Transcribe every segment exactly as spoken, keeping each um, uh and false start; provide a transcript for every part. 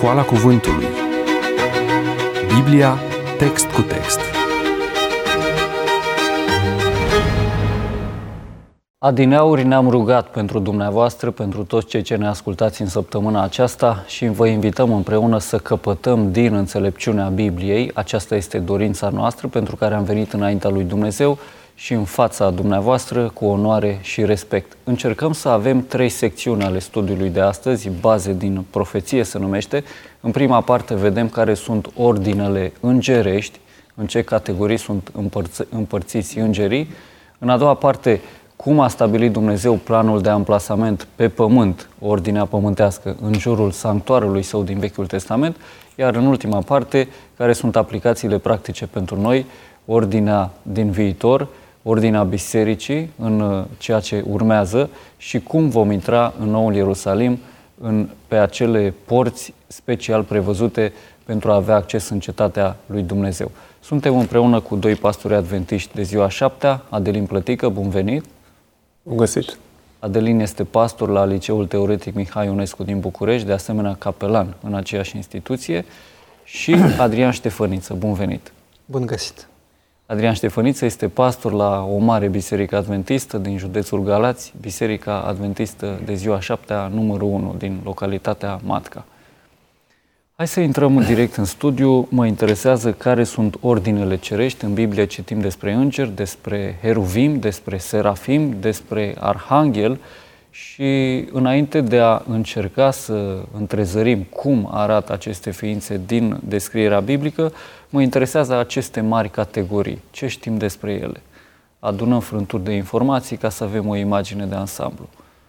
Școala Cuvântului. Biblia, text cu text. Adineauri ne-am rugat pentru dumneavoastră, pentru toți cei ce ne ascultați în săptămâna aceasta și vă invităm împreună să căpătăm din înțelepciunea Bibliei. Aceasta este dorința noastră pentru care am venit înaintea lui Dumnezeu și în fața dumneavoastră cu onoare și respect. Încercăm să avem trei secțiuni ale studiului de astăzi, baze din profeție se numește. În prima parte vedem care sunt ordinele îngerești, în ce categorii sunt împărți, împărțiți îngerii. În a doua parte, cum a stabilit Dumnezeu planul de amplasament pe pământ, ordinea pământească, în jurul sanctuarului său din Vechiul Testament, iar în ultima parte, care sunt aplicațiile practice pentru noi, ordinea din viitor, ordinea bisericii în ceea ce urmează și cum vom intra în Noul Ierusalim în, pe acele porți special prevăzute pentru a avea acces în cetatea lui Dumnezeu. Suntem împreună cu doi pastori adventiști de ziua șaptea, Adelin Plătică, bun venit! Bun găsit! Adelin este pastor la Liceul Teoretic Mihai Ionescu din București, de asemenea capelan în aceeași instituție, și Adrian Ștefăniță, bun venit! Bun găsit! Adrian Ștefăniță este pastor la o mare biserică adventistă din județul Galați, Biserica Adventistă de ziua șaptea, numărul unu, din localitatea Matca. Hai să intrăm direct în studiu. Mă interesează care sunt ordinele cerești. În Biblie citim despre îngeri, despre heruvim, despre serafim, despre arhanghel și înainte de a încerca să întrezărim cum arată aceste ființe din descrierea biblică, mă interesează aceste mari categorii. Ce știm despre ele? Adunăm frânturi de informații ca să avem o imagine de ansamblu.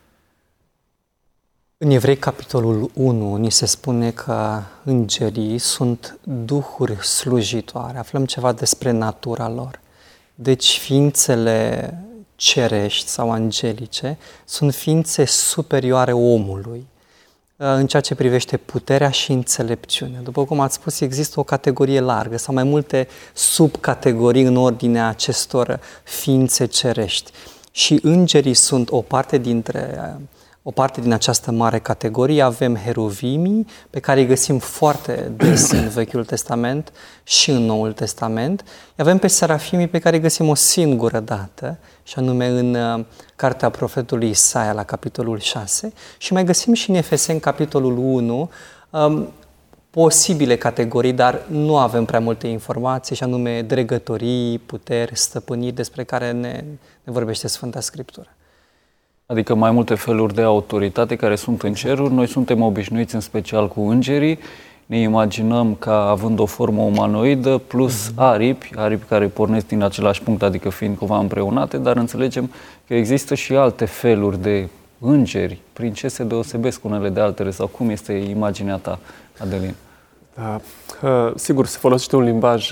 În Evrei, capitolul unu, ni se spune că îngerii sunt duhuri slujitoare. Aflăm ceva despre natura lor. Deci ființele cerești sau angelice sunt ființe superioare omului în ceea ce privește puterea și înțelepciunea. După cum ați spus, există o categorie largă sau mai multe subcategorii în ordinea acestor ființe cerești. Și îngerii sunt o parte dintre O parte din această mare categorie. Avem heruvimii, pe care îi găsim foarte des în Vechiul Testament și în Noul Testament. Avem pe serafimii, pe care îi găsim o singură dată, și anume în cartea profetului Isaia, la capitolul șase. Și mai găsim și în Efeseni, capitolul unu, um, posibile categorii, dar nu avem prea multe informații, și anume dregătorii, puteri, stăpâniri, despre care ne, ne vorbește Sfânta Scriptură. Adică mai multe feluri de autoritate care sunt în ceruri. Noi suntem obișnuiți în special cu îngerii. Ne imaginăm ca având o formă umanoidă plus aripi, aripi care pornesc din același punct, adică fiind cumva împreunate, dar înțelegem că există și alte feluri de îngeri. Prin ce se deosebesc unele de altele sau cum este imaginea ta, Adelin? Da, sigur, se folosește un limbaj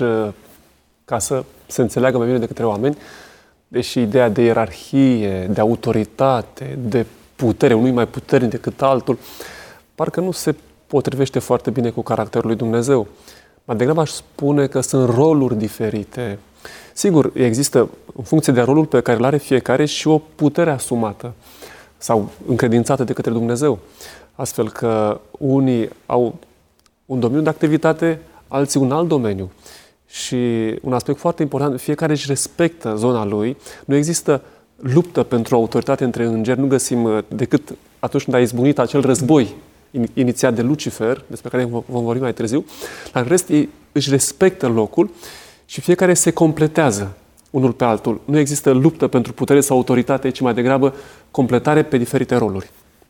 ca să se înțeleagă mai bine de către oameni. Deși ideea de ierarhie, de autoritate, de putere, unui mai puternic decât altul, parcă nu se potrivește foarte bine cu caracterul lui Dumnezeu. Mai degrabă aș spune că sunt roluri diferite. Sigur, există, în funcție de rolul pe care îl are fiecare, și o putere asumată sau încredințată de către Dumnezeu. Astfel că unii au un domeniu de activitate, alții un alt domeniu. Și un aspect foarte important, fiecare își respectă zona lui. Nu există luptă pentru autoritate între îngeri, nu găsim decât atunci când a izbunit acel război inițiat de Lucifer, despre care vom vorbi mai târziu. Dar în rest, ei își respectă locul și fiecare se completează unul pe altul. Nu există luptă pentru putere sau autoritate, ci mai degrabă completare pe diferite roluri.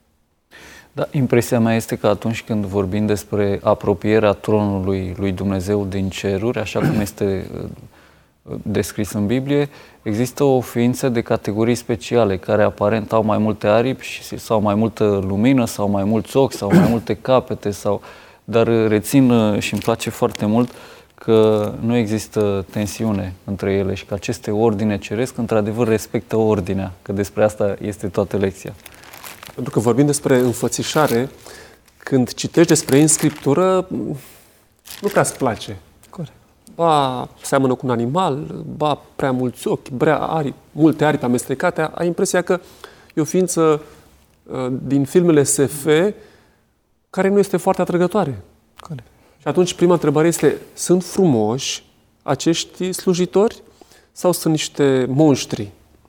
Da, impresia mea este că atunci când vorbim despre apropierea tronului lui Dumnezeu din ceruri, așa cum este descris în Biblie, există o ființă de categorii speciale care aparent au mai multe aripi sau mai multă lumină sau mai mulți ochi sau mai multe capete, sau... dar rețin și îmi place foarte mult că nu există tensiune între ele și că aceste ordine ceresc într-adevăr respectă ordinea, că despre asta este toată lecția. Pentru că vorbim despre înfățișare, când citești despre ei în Scriptură, nu prea-ți place. Corect. Ba seamănă cu un animal, ba prea mulți ochi, prea aripi, multe aripi amestecate, ai impresia că e o ființă uh, din filmele S F care nu este foarte atrăgătoare. Corect. Și atunci prima întrebare este, sunt frumoși acești slujitori sau sunt niște monștri?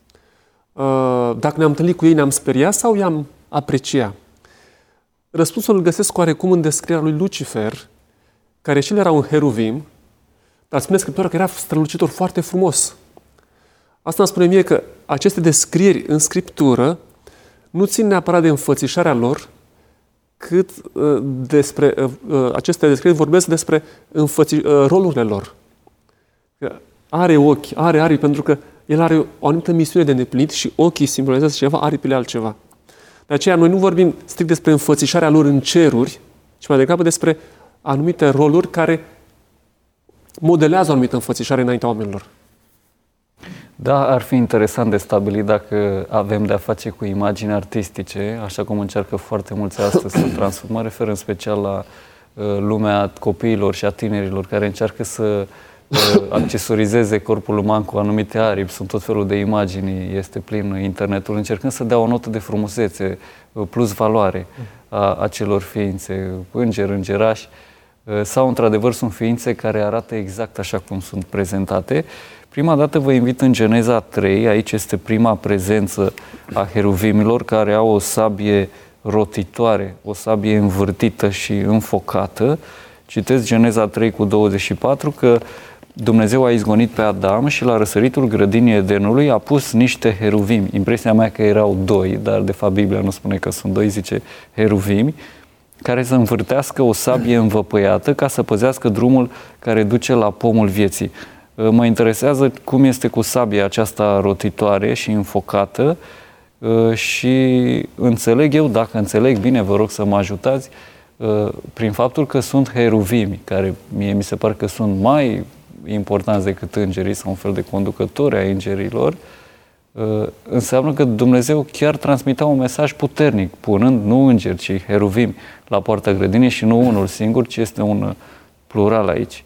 Dacă ne-am întâlnit cu ei, ne-am speriat sau i-am apreciat? Răspunsul îl găsesc oarecum în descrierea lui Lucifer, care și el era un heruvim, dar spune Scriptura că era strălucitor foarte frumos. Asta îmi spune mie că aceste descrieri în Scriptură nu țin neapărat de înfățișarea lor, cât uh, despre uh, aceste descrieri vorbesc despre înfăți, uh, rolurile lor. Că are ochi, are aripi, pentru că el are o anumită misiune de îndeplinit și ochii simbolizează ceva, aripile altceva. De aceea noi nu vorbim strict despre înfățișarea lor în ceruri, ci mai degrabă despre anumite roluri care modelează o anumită înfățișare înaintea oamenilor. Da, ar fi interesant de stabilit dacă avem de-a face cu imagini artistice, așa cum încearcă foarte mulți astăzi să transformă. Mă refer în special la uh, lumea copiilor și a tinerilor care încearcă să uh, accesorizeze corpul uman cu anumite aripi. Sunt tot felul de imagini, este plin internetul, încercând să dea o notă de frumusețe, uh, plus valoare a acelor ființe, îngeri, îngerași, uh, sau într-adevăr sunt ființe care arată exact așa cum sunt prezentate. Prima dată vă invit în Geneza trei, aici este prima prezență a heruvimilor care au o sabie rotitoare, o sabie învârtită și înfocată. Citesc Geneza trei cu douăzeci și patru că Dumnezeu a izgonit pe Adam și la răsăritul grădinii Edenului a pus niște heruvimi. Impresia mea că erau doi, dar de fapt Biblia nu spune că sunt doi, zice heruvimi, care să învârtească o sabie învăpăiată ca să păzească drumul care duce la pomul vieții. Mă interesează cum este cu sabia aceasta rotitoare și înfocată și înțeleg eu, dacă înțeleg bine, vă rog să mă ajutați, prin faptul că sunt heruvimi, care mie mi se pare că sunt mai importanți decât îngerii, sau un fel de conducători ai îngerilor, înseamnă că Dumnezeu chiar transmitea un mesaj puternic, punând nu îngeri, ci heruvimi la poarta grădinii și nu unul singur, ci este un plural aici.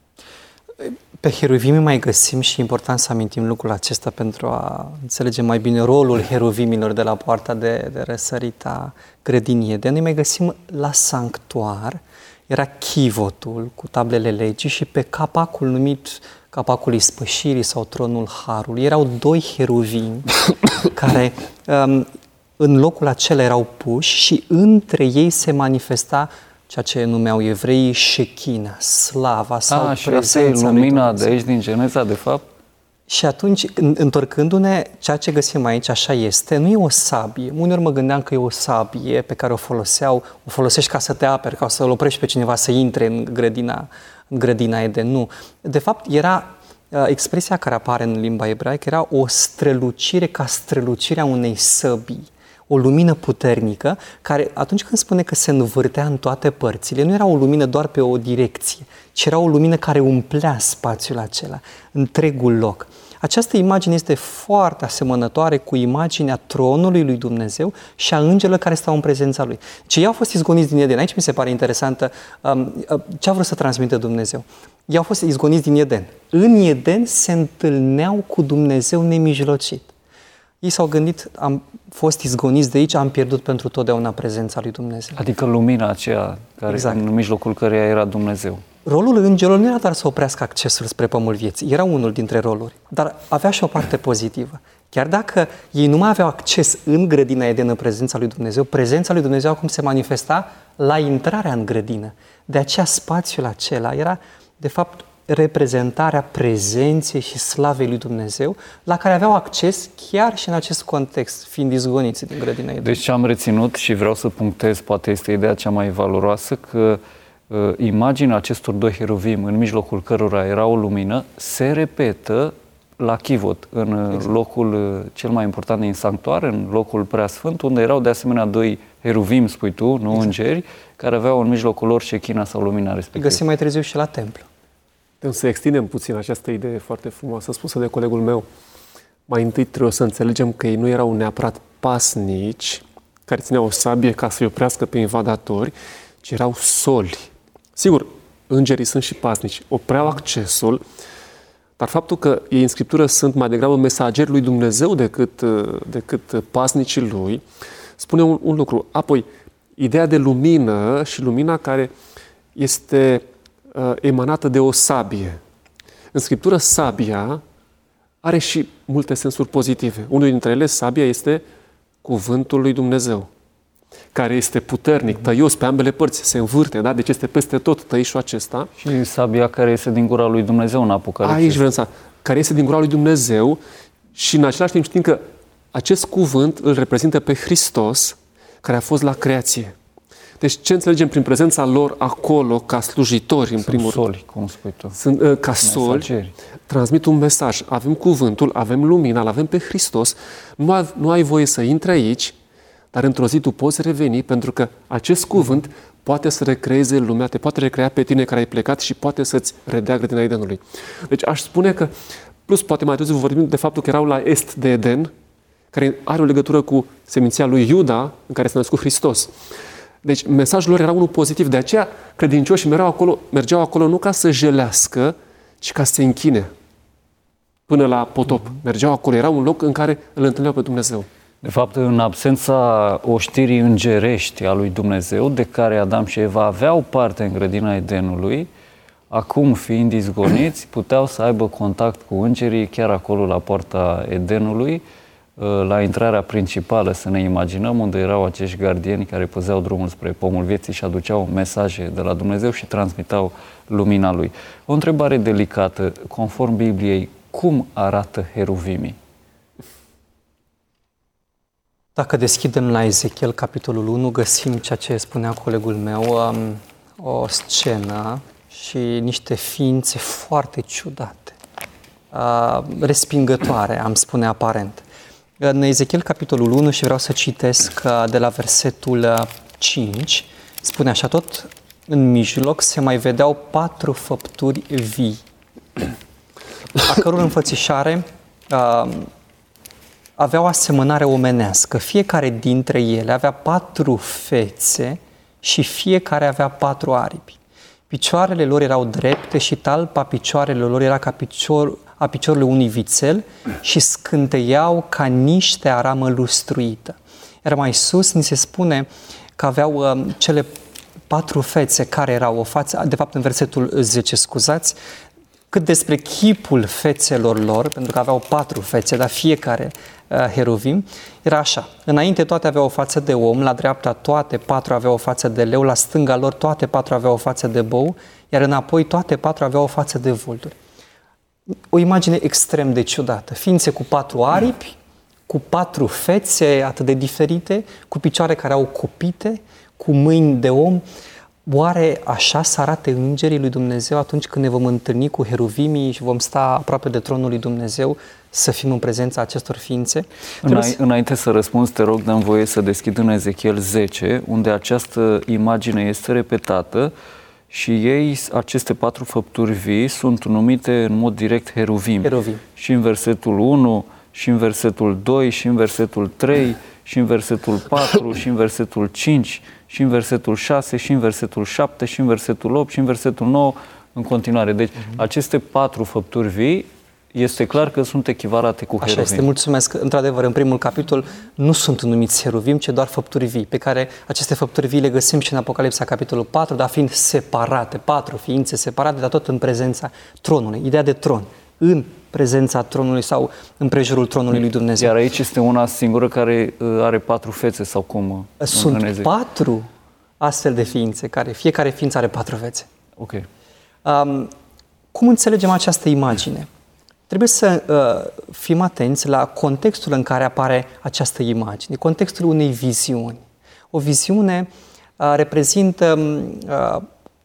Pe heruvimi mai găsim și e important să amintim lucrul acesta pentru a înțelege mai bine rolul heruvimilor de la poarta de, de răsărit a grădinii Eden. Noi mai găsim la sanctuar, era chivotul cu tablele legii și pe capacul numit capacul ispășirii sau tronul harului erau doi heruvimi care um, în locul acela erau puși și între ei se manifesta ceea ce numeau evreii șechina, slava sau A, prezența și lui lumina Dumnezeu. de aici din Geneza, de fapt? Și atunci, întorcându-ne, ceea ce găsim aici, așa este, nu e o sabie. Uneori mă gândeam că e o sabie pe care o foloseau, o folosești ca să te aperi, ca să-l oprești pe cineva să intre în grădina, în grădina Eden. Nu. De fapt, era expresia care apare în limba ebraică, era o strălucire ca strălucirea unei săbii. O lumină puternică, care atunci când spune că se învârtea în toate părțile, nu era o lumină doar pe o direcție, ci era o lumină care umplea spațiul acela, întregul loc. Această imagine este foarte asemănătoare cu imaginea tronului lui Dumnezeu și a îngerilor care stau în prezența lui. Ce ei au fost izgoniți din Eden. Aici mi se pare interesantă um, ce a vrut să transmită Dumnezeu. Ei au fost izgoniți din Eden. În Eden se întâlneau cu Dumnezeu nemijlocit. Ei s-au gândit, am fost izgoniți de aici, am pierdut pentru totdeauna prezența lui Dumnezeu. Adică lumina aceea, care Exact. în mijlocul căreia era Dumnezeu. Rolul îngerilor nu era doar să oprească accesul spre pământul vieții, era unul dintre roluri, dar avea și o parte pozitivă. Chiar dacă ei nu mai aveau acces în grădina Eden în prezența lui Dumnezeu, prezența lui Dumnezeu acum se manifesta la intrarea în grădină. De aceea spațiul acela era, de fapt, reprezentarea prezenței și slavei lui Dumnezeu, la care aveau acces chiar și în acest context, fiind izgoniți din grădina Eden. Deci ce am reținut și vreau să punctez, poate este ideea cea mai valoroasă, că uh, imaginea acestor doi heruvimi în mijlocul cărora era o lumină se repetă la chivot, în exact. locul uh, cel mai important din sanctuar, în locul preasfânt, unde erau de asemenea doi heruvimi, spui tu, nu exact. îngeri, care aveau în mijlocul lor șechina sau lumina respectivă. Găsim mai târziu și la templu. Să extindem puțin această idee foarte frumoasă spusă de colegul meu. Mai întâi trebuie să înțelegem că ei nu erau neapărat pasnici care țineau o sabie ca să-i oprească pe invadatori, ci erau soli. Sigur, îngerii sunt și pasnici, opreau accesul, dar faptul că ei în Scriptură sunt mai degrabă mesageri lui Dumnezeu decât, decât pasnicii lui, spune un, un lucru. Apoi, ideea de lumină și lumina care este uh, emanată de o sabie. În Scriptură, sabia are și multe sensuri pozitive. Unul dintre ele, sabia, este cuvântul lui Dumnezeu, care este puternic, tăios pe ambele părți, se învârte, da? Deci este peste tot tăișul acesta. Și sabia care este din gura lui Dumnezeu în Apocalipsa. Aici vrem să... Care este din gura lui Dumnezeu și în același timp știm că acest cuvânt îl reprezintă pe Hristos, care a fost la creație. Deci ce înțelegem prin prezența lor acolo, ca slujitori, în Sunt primul rând? soli, cum spui tu. Sunt uh, ca soli, Mesageri. transmit un mesaj. Avem cuvântul, avem lumina, îl avem pe Hristos. Nu ai, nu ai voie să intri aici, dar într-o zi tu poți reveni, pentru că acest cuvânt poate să recreeze lumea, te poate recrea pe tine care ai plecat și poate să-ți redea grădina Edenului. Deci aș spune că, plus poate mai târziu vorbim de faptul că erau la est de Eden, care are o legătură cu seminția lui Iuda, în care s-a născut Hristos. Deci mesajul lor era unul pozitiv, de aceea credincioșii mergeau acolo, mergeau acolo nu ca să jelească, ci ca să se închine până la potop. Mergeau acolo, era un loc în care îl întâlneau pe Dumnezeu. De fapt, în absența oștirii îngerești a lui Dumnezeu, de care Adam și Eva aveau parte în grădina Edenului, acum, fiind izgoniți, puteau să aibă contact cu îngerii chiar acolo la poarta Edenului, la intrarea principală, să ne imaginăm, unde erau acești gardieni care păzeau drumul spre pomul vieții și aduceau mesaje de la Dumnezeu și transmitau lumina Lui. O întrebare delicată, conform Bibliei, cum arată heruvimii? Dacă deschidem la Ezechiel, capitolul unu, găsim ceea ce spunea colegul meu, o scenă și niște ființe foarte ciudate, respingătoare, am spune aparent. În Ezechiel, capitolul unu, și vreau să citesc de la versetul cinci, spune așa: tot în mijloc se mai vedeau patru făpturi vii, a căror înfățișare uh, aveau asemănare omenească. Fiecare dintre ele avea patru fețe și fiecare avea patru aripi. Picioarele lor erau drepte și talpa picioarelor lor era ca picior, a piciorului unui vițel și scânteiau ca niște aramă lustruită. Iar mai sus ni se spune că aveau uh, cele patru fețe care erau o față, de fapt în versetul zece, scuzați, cât despre chipul fețelor lor, pentru că aveau patru fețe, dar fiecare uh, heruvim, era așa: înainte toate aveau o față de om, la dreapta toate patru aveau o față de leu, la stânga lor toate patru aveau o față de bou, iar înapoi toate patru aveau o față de vulturi. O imagine extrem de ciudată. Ființe cu patru aripi, cu patru fețe atât de diferite, cu picioare care au copite, cu mâini de om. Oare așa să arate îngerii lui Dumnezeu atunci când ne vom întâlni cu heruvimii și vom sta aproape de tronul lui Dumnezeu, să fim în prezența acestor ființe? Înainte, înainte să răspunzi, te rog, dăm voie să deschid în Ezechiel zece, unde această imagine este repetată și ei, aceste patru făpturi vii, sunt numite în mod direct heruvim. Heruvim. Și în versetul unu, și în versetul doi, și în versetul trei, și în versetul patru, și în versetul cinci, și în versetul șase, și în versetul șapte, și în versetul opt, și în versetul nouă, în continuare. Deci, uh-huh. aceste patru făpturi vii, este clar că sunt echivalate cu heruvim. Așa este, mulțumesc. Într-adevăr, în primul capitol nu sunt numiți heruvim, ci doar făpturi vii, pe care aceste făpturi vii le găsim și în Apocalipsa, capitolul patru, dar fiind separate, patru ființe separate, dar tot în prezența tronului. Ideea de tron, în prezența tronului sau în prejurul tronului lui Dumnezeu. Iar aici este una singură care are patru fețe sau cum? Sunt patru astfel de ființe, care fiecare ființă are patru fețe. Ok. Um, cum înțelegem această imagine? Trebuie să uh, fim atenți la contextul în care apare această imagine, contextul unei viziuni. O viziune uh, reprezintă uh,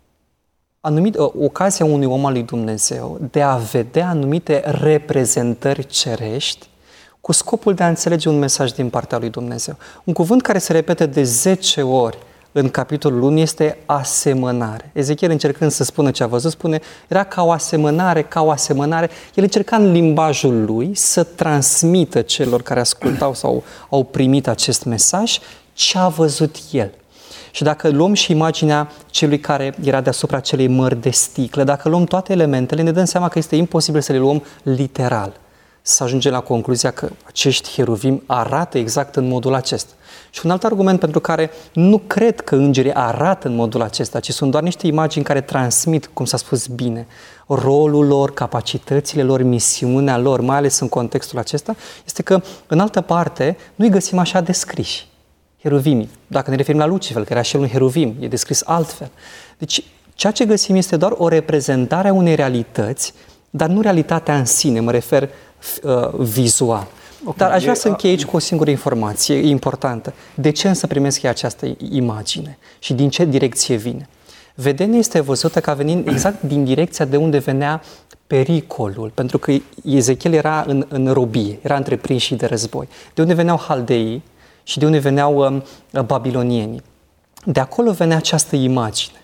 anumit, uh, ocazia unui om al lui Dumnezeu de a vedea anumite reprezentări cerești cu scopul de a înțelege un mesaj din partea lui Dumnezeu. Un cuvânt care se repete de zece ori în capitolul unu este asemănare. Ezechiel, încercând să spună ce a văzut, spune, era ca o asemănare, ca o asemănare. El încerca în limbajul lui să transmită celor care ascultau sau au primit acest mesaj ce a văzut el. Și dacă luăm și imaginea celui care era deasupra acelei mări de sticlă, dacă luăm toate elementele, ne dăm seama că este imposibil să le luăm literal. Să ajungem la concluzia că acești heruvim arată exact în modul acesta. Și un alt argument pentru care nu cred că îngerii arată în modul acesta, ci sunt doar niște imagini care transmit, cum s-a spus bine, rolul lor, capacitățile lor, misiunea lor, mai ales în contextul acesta, este că, în altă parte, nu-i găsim așa descriși. Heruvimii. Dacă ne referim la Lucifer, care era și el un heruvim, e descris altfel. Deci, ceea ce găsim este doar o reprezentare a unei realități, dar nu realitatea în sine, mă refer uh, vizual. Okay. Dar aș vrea să închei aici cu o singură informație importantă. De ce însă primesc eu această imagine? Și din ce direcție vine? Vedenia este văzută ca venind exact din direcția de unde venea pericolul, pentru că Ezechiel era în, în robie, era între prinși de război. De unde veneau haldeii și de unde veneau um, babilonienii. De acolo venea această imagine.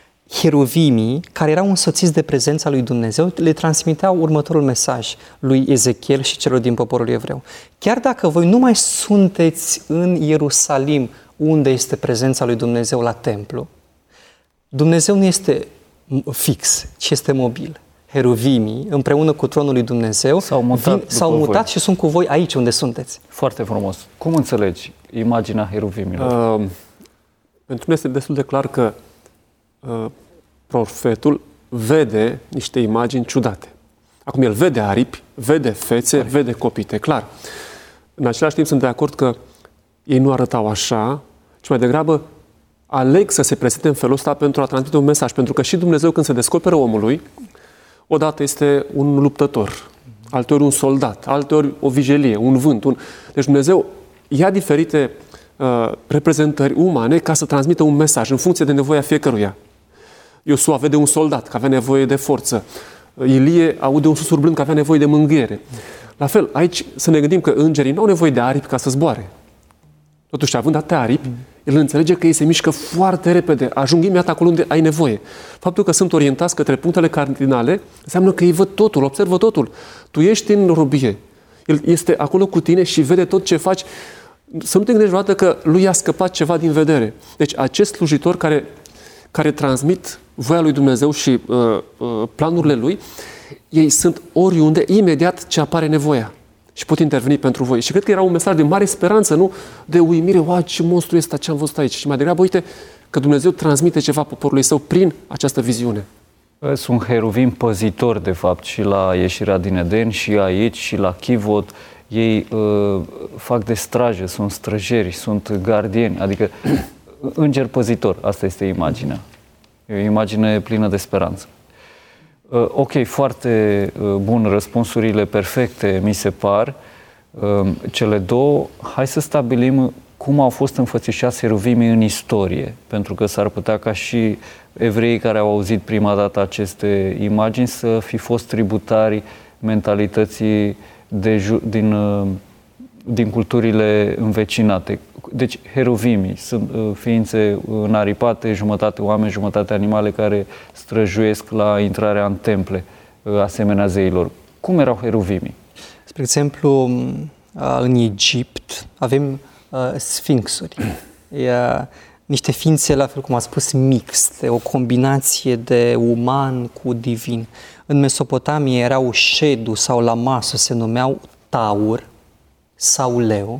Heruvimii, care erau însoțiți de prezența lui Dumnezeu, le transmiteau următorul mesaj lui Ezechiel și celor din poporul evreu. Chiar dacă voi nu mai sunteți în Ierusalim, unde este prezența lui Dumnezeu la templu, Dumnezeu nu este fix, ci este mobil. Heruvimii, împreună cu tronul lui Dumnezeu, s-au mutat, vin, s-au mutat și sunt cu voi aici unde sunteți. Foarte frumos. Cum înțelegi imaginea heruvimilor? Uh, pentru mine este destul de clar că uh, profetul vede niște imagini ciudate. Acum el vede aripi, vede fețe, Corect. vede copite, clar. În același timp sunt de acord că ei nu arătau așa, ci mai degrabă aleg să se prezinte în felul ăsta pentru a transmite un mesaj. Pentru că și Dumnezeu, când se descoperă omului, odată este un luptător, alteori un soldat, alteori o vijelie, un vânt. Un... Deci Dumnezeu ia diferite uh, reprezentări umane ca să transmită un mesaj în funcție de nevoia fiecăruia. Iosua vede un soldat, că avea nevoie de forță. Ilie aude un susur blând, că avea nevoie de mângâiere. La fel, aici să ne gândim că îngerii nu au nevoie de aripi ca să zboare. Totuși, având atâtea aripi, el înțelege că ei se mișcă foarte repede, ajung imediat acolo unde ai nevoie. Faptul că sunt orientați către punctele cardinale înseamnă că ei văd totul, observă totul. Tu ești în robie, el este acolo cu tine și vede tot ce faci. Să nu te gândești vreodată că lui i-a scăpat ceva din vedere. Deci acest slujitor care, care transmit voia lui Dumnezeu și uh, uh, planurile lui, ei sunt oriunde, imediat ce apare nevoia. Și pot interveni pentru voi. Și cred că era un mesaj de mare speranță, nu de uimire, uau, ce monstru este ce am văzut aici. Și mai degrabă, uite, că Dumnezeu transmite ceva poporului său prin această viziune. Sunt heruvim păzitori, de fapt, și la ieșirea din Eden, și aici, și la Chivot. Ei uh, fac de strajă, sunt străjeri, sunt gardieni, adică înger păzitor. Asta este imaginea. E o imagine plină de speranță. Uh, ok, foarte uh, bun, răspunsurile perfecte, mi se par. Uh, cele două, hai să stabilim cum au fost înfățișați heruvimii în istorie, pentru că s-ar putea ca și evreii care au auzit prima dată aceste imagini să fi fost tributari mentalității de ju- din, uh, din culturile învecinate. Deci heruvimii sunt uh, ființe înaripate, jumătate oameni, jumătate animale, care străjuiesc la intrarea în temple, uh, asemenea zeilor. Cum erau heruvimii? Spre exemplu, uh, în Egipt avem uh, sfinxuri. E, uh, niște ființe, la fel cum a spus, mixte, o combinație de uman cu divin. În Mesopotamie erau ședu sau lamasu, se numeau taur sau leu,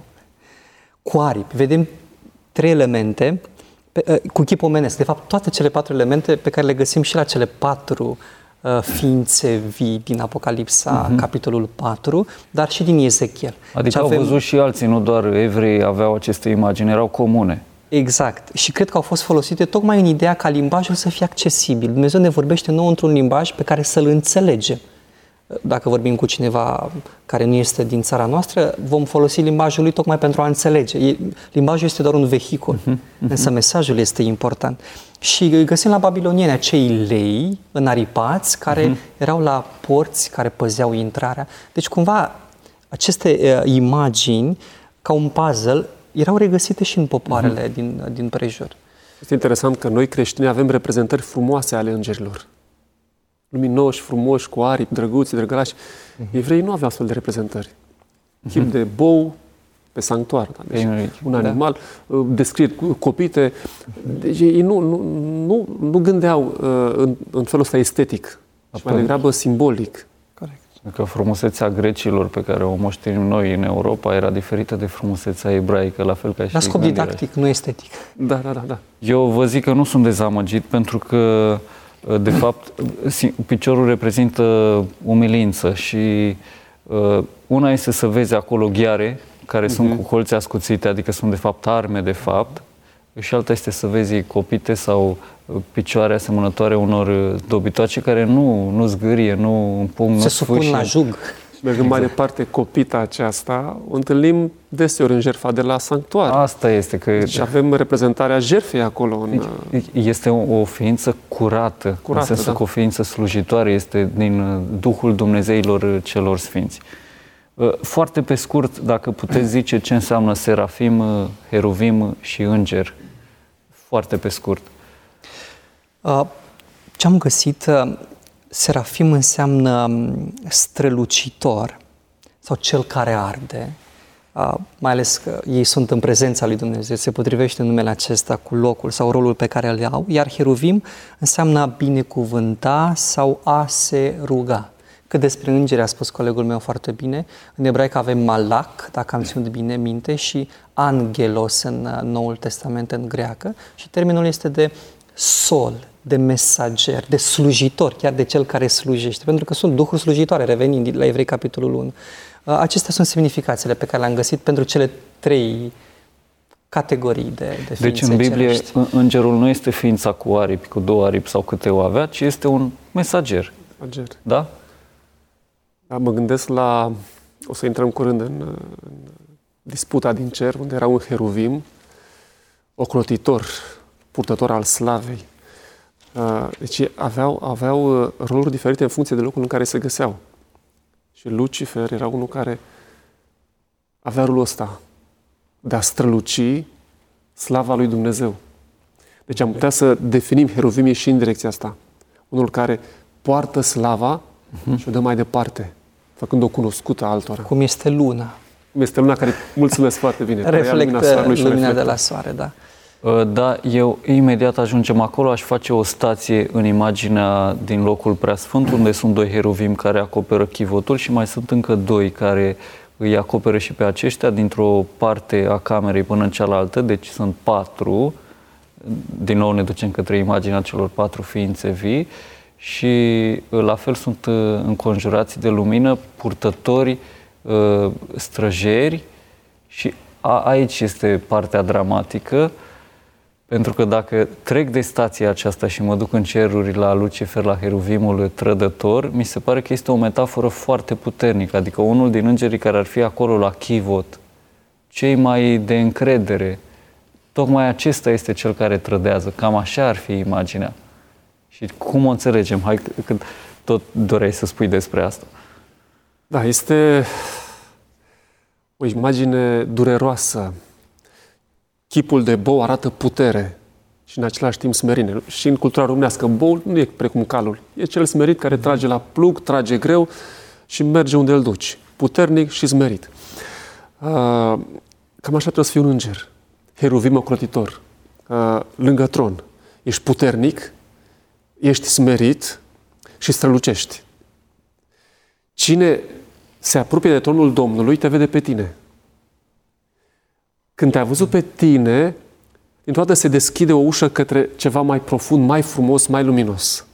cu aripi. Vedem trei elemente pe, cu chip omenesc. De fapt, toate cele patru elemente pe care le găsim și la cele patru uh, ființe vii din Apocalipsa, uh-huh. capitolul patru, dar și din Ezechiel. Adică avem... au văzut și alții, nu doar evrei aveau aceste imagini, erau comune. Exact. Și cred că au fost folosite tocmai în ideea ca limbajul să fie accesibil. Dumnezeu ne vorbește nouă într-un limbaj pe care să-l înțelegem. Dacă vorbim cu cineva care nu este din țara noastră, vom folosi limbajul lui tocmai pentru a înțelege. Limbajul este doar un vehicul, uh-huh, uh-huh. însă mesajul este important. Și găsim la babilonieni acei lei înaripați care uh-huh. erau la porți, care păzeau intrarea. Deci cumva aceste uh, imagini, ca un puzzle, erau regăsite și în popoarele uh-huh. din, din prejur. Este interesant că noi creștini avem reprezentări frumoase ale îngerilor. Luminoși, frumoși, cu aripi, drăguți, drăgălași. Uh-huh. Evreii nu aveau astfel de reprezentări. Uh-huh. Chip de bou pe sanctuar. Da? Deci, un animal, da. descrie copite. Deci ei nu, nu, nu, nu gândeau uh, în, în felul ăsta estetic, ci mai degrabă simbolic. Corect. Că frumusețea grecilor pe care o moștenim noi în Europa era diferită de frumusețea ebraică, la fel ca și la scop gândirea. didactic, nu estetic. Da, da, da, da. Eu vă zic că nu sunt dezamăgit pentru că, de fapt, piciorul reprezintă umilință și uh, una este să vezi acolo gheare care uh-huh. sunt cu colți ascuțite, adică sunt de fapt arme de fapt, și alta este să vezi copite sau picioare asemănătoare unor dobitoace care nu, nu zgârie, nu împung, nu se supun la jug. Și mergând mai departe, copita aceasta o întâlnim deseori în jertfa de la sanctuar. Asta este. Că deci avem reprezentarea jertfei acolo. În... Este o, o ființă curată, curată, în sensul da. că o ființă slujitoare, este din Duhul Dumnezeilor celor sfinți. Foarte pe scurt, dacă puteți zice ce înseamnă serafim, heruvim și înger. Foarte pe scurt. Ce am găsit, serafim înseamnă strălucitor sau cel care arde, mai ales că ei sunt în prezența lui Dumnezeu, se potrivește numele acesta cu locul sau rolul pe care îl au, iar heruvim înseamnă a binecuvânta sau a se ruga. Cât despre îngeri, a spus colegul meu foarte bine, în ebraică avem malak, dacă am ținut bine minte, și angelos în Noul Testament în greacă, și termenul este de sol, de mesager, de slujitor, chiar de cel care slujește, pentru că sunt duhuri slujitoare, revenind la Evrei capitolul unu. Acestea sunt semnificațiile pe care le-am găsit pentru cele trei categorii de, de ființe Deci în Biblie cerești. îngerul nu este ființa cu aripi, cu două aripi sau câte o avea, ci este un mesager. Mesager. Da? Da, mă gândesc la, o să intrăm curând în, în disputa din cer, unde era un heruvim, ocrotitor, purtător al slavei. Deci aveau, aveau roluri diferite în funcție de locul în care se găseau. Și Lucifer era unul care avea rolul ăsta de a străluci slava lui Dumnezeu. Deci am putea să definim heruvimii și în direcția asta. Unul care poartă slava uh-huh. și o dă mai departe, făcând-o cunoscută altora. Cum este luna. Cum este luna care, mulțumesc foarte bine, reflectă lumina, lumina de la soare, da. Da, eu imediat ajungem acolo, aș face o stație în imaginea din locul preasfânt, unde sunt doi heruvim care acoperă chivotul și mai sunt încă doi care îi acoperă și pe aceștia dintr-o parte a camerei până în cealaltă, deci sunt patru. Din nou ne ducem către imaginea celor patru ființe vii și la fel sunt înconjurați de lumină, purtători, străjeri și a, aici este partea dramatică. Pentru că dacă trec de stația aceasta și mă duc în ceruri la Lucifer, la heruvimul trădător, mi se pare că este o metaforă foarte puternică. Adică unul din îngerii care ar fi acolo la chivot, cei mai de încredere, tocmai acesta este cel care trădează. Cam așa ar fi imaginea. Și cum o înțelegem? Hai, că tot doreai să spui despre asta. Da, este o imagine dureroasă. Chipul de bou arată putere și în același timp smerine. Și în cultura românească, boul nu e precum calul. E cel smerit care trage la plug, trage greu și merge unde îl duci. Puternic și smerit. Uh, cam așa trebuie să fii un înger. Heruvim ocrotitor. Uh, lângă tron. Ești puternic, ești smerit și strălucești. Cine se apropie de tronul Domnului, te vede pe tine. Când te-a văzut pe tine, dintr-o dată se deschide o ușă către ceva mai profund, mai frumos, mai luminos.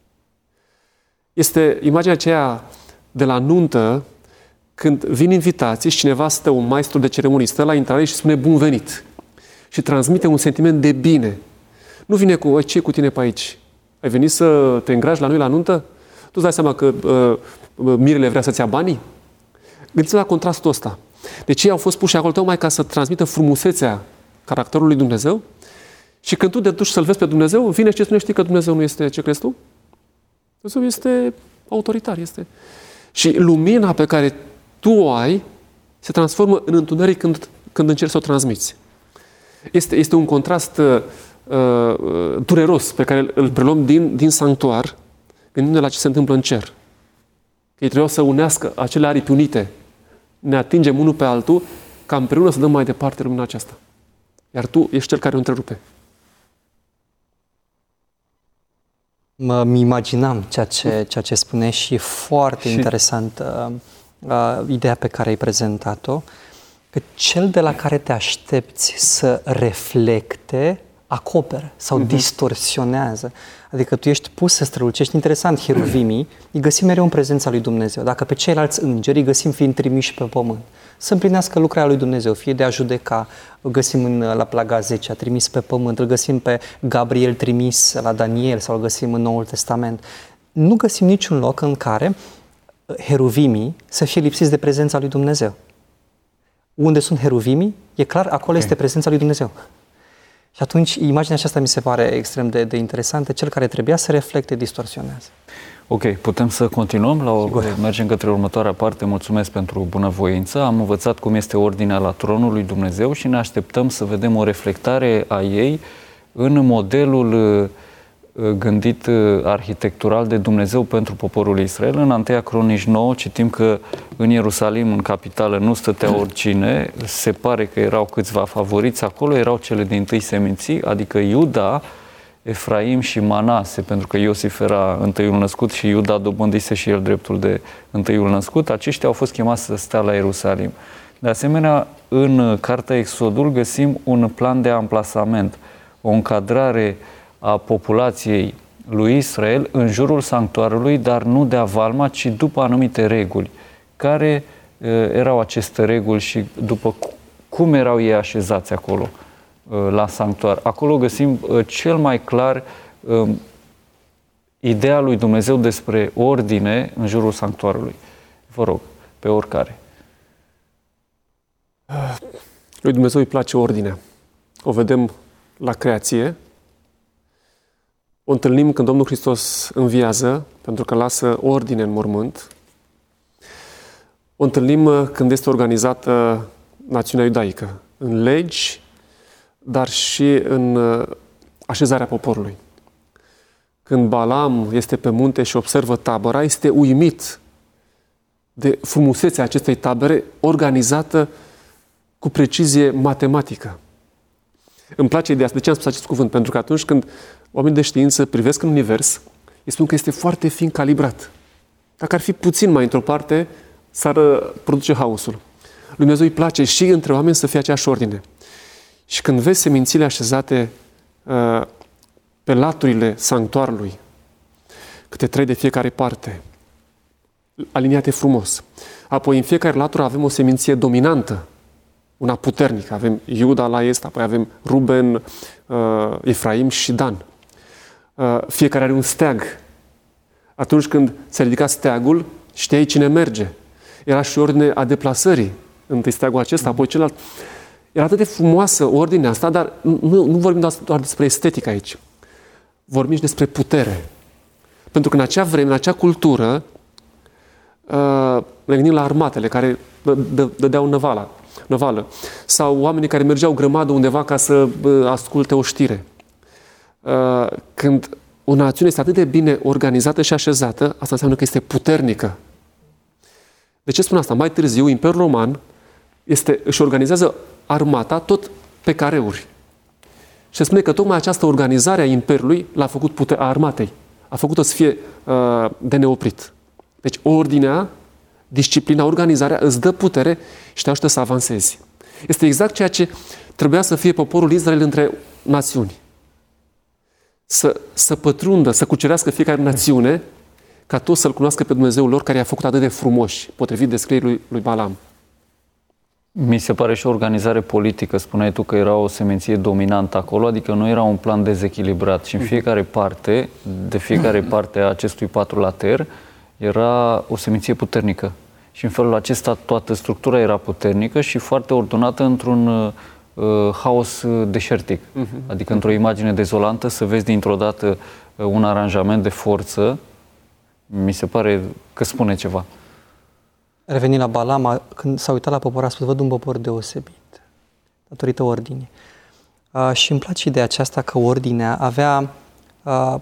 Este imaginea aceea de la nuntă, când vin invitații și cineva stă, un maestru de ceremonii, stă la intrare și spune bun venit. Și transmite un sentiment de bine. Nu vine cu, ce e cu tine pe aici? Ai venit să te îngraji la noi la nuntă? Tu îți dai seama că uh, mirele vrea să-ți ia banii? Gândiți-vă la contrastul ăsta. Deci ei au fost puși acolo tocmai ca să transmită frumusețea caracterului lui Dumnezeu și când tu te duci să-L vezi pe Dumnezeu, vine și spune, știi că Dumnezeu nu este ce crezi tu? Dumnezeu este autoritar, este. Și lumina pe care tu o ai se transformă în întuneric când, când încerci să o transmiți. Este, este un contrast uh, uh, dureros pe care îl preluăm din, din sanctuar, gândindu-ne la ce se întâmplă în cer. Că ei trebuiau să unească acele aripi unite. Ne atingem unul pe altul, ca împreună să dăm mai departe lumina aceasta. Iar tu ești cel care o întrerupe. Mă mi imaginam ceea ce, ceea ce spune și e foarte și... interesant uh, uh, ideea pe care ai prezentat-o, că cel de la care te aștepți să reflecte acoperă sau uh-huh. distorsionează. Adică tu ești pus să strălucești. Interesant, heruvimii îi găsim mereu în prezența lui Dumnezeu. Dacă pe ceilalți îngeri îi găsim fiind trimiși pe pământ, să împlinească lucrarea lui Dumnezeu, fie de a judeca, îl găsim în, la Plaga zece, a trimis pe pământ, îl găsim pe Gabriel trimis la Daniel sau îl găsim în Noul Testament. Nu găsim niciun loc în care heruvimii să fie lipsiți de prezența lui Dumnezeu. Unde sunt heruvimii, e clar, acolo okay. este prezența lui Dumnezeu. Și atunci, imaginea aceasta mi se pare extrem de, de interesantă. Cel care trebuia să reflecte, distorsionează. Ok, putem să continuăm? La o, mergem către următoarea parte. Mulțumesc pentru bunăvoință. Am învățat cum este ordinea la tronul lui Dumnezeu și ne așteptăm să vedem o reflectare a ei în modelul gândit arhitectural de Dumnezeu pentru poporul Israel. În Întâia Cronici nouă citim că în Ierusalim, în capitală, nu stătea oricine. Se pare că erau câțiva favoriți acolo, erau cele dintâi seminții, adică Iuda, Efraim și Manase, pentru că Iosif era întâiul născut și Iuda dobândise și el dreptul de întâiul născut. Aceștia au fost chemați să stea la Ierusalim. De asemenea, în Cartea Exodul găsim un plan de amplasament, o încadrare a populației lui Israel în jurul sanctuarului, dar nu de avalma, ci după anumite reguli. Care uh, erau aceste reguli și după cum erau ei așezați acolo, uh, la sanctuar? Acolo găsim uh, cel mai clar uh, ideea lui Dumnezeu despre ordine în jurul sanctuarului. Vă rog, pe oricare. Lui Dumnezeu îi place ordinea. O vedem la creație. O întâlnim când Domnul Hristos înviază, pentru că lasă ordine în mormânt. O întâlnim când este organizată națiunea iudaică, în legi, dar și în așezarea poporului. Când Balaam este pe munte și observă tabăra, este uimit de frumusețea acestei tabere organizată cu precizie matematică. Îmi place ideea asta. De ce am spus acest cuvânt? Pentru că atunci când oamenii de știință privesc în univers, îi spun că este foarte fin calibrat. Dacă ar fi puțin mai într-o parte, s-ar produce haosul. Lui Dumnezeu îi place și între oameni să fie aceeași ordine. Și când vezi semințile așezate uh, pe laturile sanctuarului, câte trei de fiecare parte, aliniate frumos, apoi în fiecare latură avem o seminție dominantă, una puternică. Avem Iuda la est, apoi avem Ruben, uh, Efraim și Dan. Uh, fiecare are un steag. Atunci când se ridica steagul, știai cine merge. Era și ordine a deplasării. Întâi steagul acesta, apoi celălalt. Era atât de frumoasă ordinea asta, dar nu, nu vorbim doar despre estetică aici. Vorbim și despre putere. Pentru că în acea vreme, în acea cultură, uh, ne gândim la armatele care dădeau năvala. năvală, sau oamenii care mergeau grămadă undeva ca să uh, asculte o știre. Uh, când o națiune este atât de bine organizată și așezată, asta înseamnă că este puternică. De ce spun asta? Mai târziu, Imperiul Roman este, își organizează armata tot pe careuri. Și se spune că tocmai această organizare a Imperiului l-a făcut pute- a armatei. A făcut-o să fie uh, de neoprit. Deci ordinea, disciplina, organizarea îți dă putere și te ajută să avansezi. Este exact ceea ce trebuia să fie poporul Israel între națiuni. Să, să pătrundă, să cucerească fiecare națiune ca toți să-L cunoască pe Dumnezeul lor care i-a făcut atât de frumoși, potrivit descrierii lui, lui Balaam. Mi se pare și o organizare politică. Spuneai tu că era o seminție dominantă acolo, adică nu era un plan dezechilibrat și în fiecare parte, de fiecare parte a acestui patrulater, era o seminție puternică. Și în felul acesta toată structura era puternică și foarte ordonată într-un uh, haos deșertic. Uh-huh. Adică într-o imagine dezolantă să vezi dintr-o dată uh, un aranjament de forță, mi se pare că spune ceva. Revenind la Balaam, când s-a uitat la popor, a spus, văd un popor deosebit, datorită ordinii. Uh, și îmi place ideea aceasta că ordinea avea uh,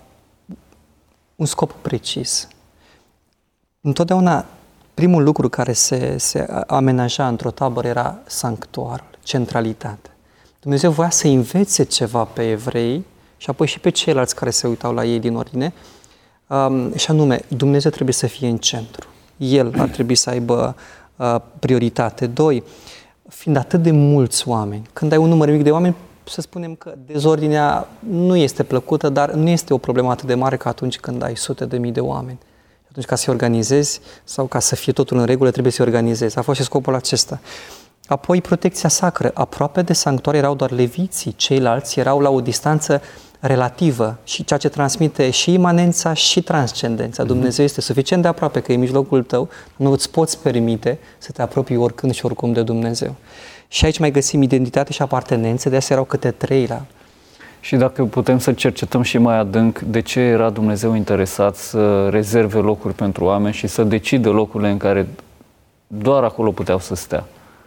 un scop precis. Întotdeauna primul lucru care se, se amenaja într-o tabără era sanctuarul, centralitatea. Dumnezeu voia să învețe ceva pe evrei și apoi și pe ceilalți care se uitau la ei din ordine um, și anume, Dumnezeu trebuie să fie în centru. El ar trebui să aibă uh, prioritate. Doi, fiind atât de mulți oameni, când ai un număr mic de oameni, să spunem că dezordinea nu este plăcută, dar nu este o problemă atât de mare ca atunci când ai sute de mii de oameni. Atunci, ca să-i organizezi sau ca să fie totul în regulă, trebuie să-i organizezi. A fost și scopul acesta. Apoi, protecția sacră. Aproape de sanctuar erau doar leviții, ceilalți erau la o distanță relativă și ceea ce transmite și imanența și transcendența. Dumnezeu este suficient de aproape că e în mijlocul tău, nu îți poți permite să te apropii oricând și oricum de Dumnezeu. Și aici mai găsim identitate și apartenențe, de asta erau câte trei la... Și dacă putem să cercetăm și mai adânc, de ce era Dumnezeu interesat să rezerve locuri pentru oameni și să decidă locurile în care doar acolo puteau să stea?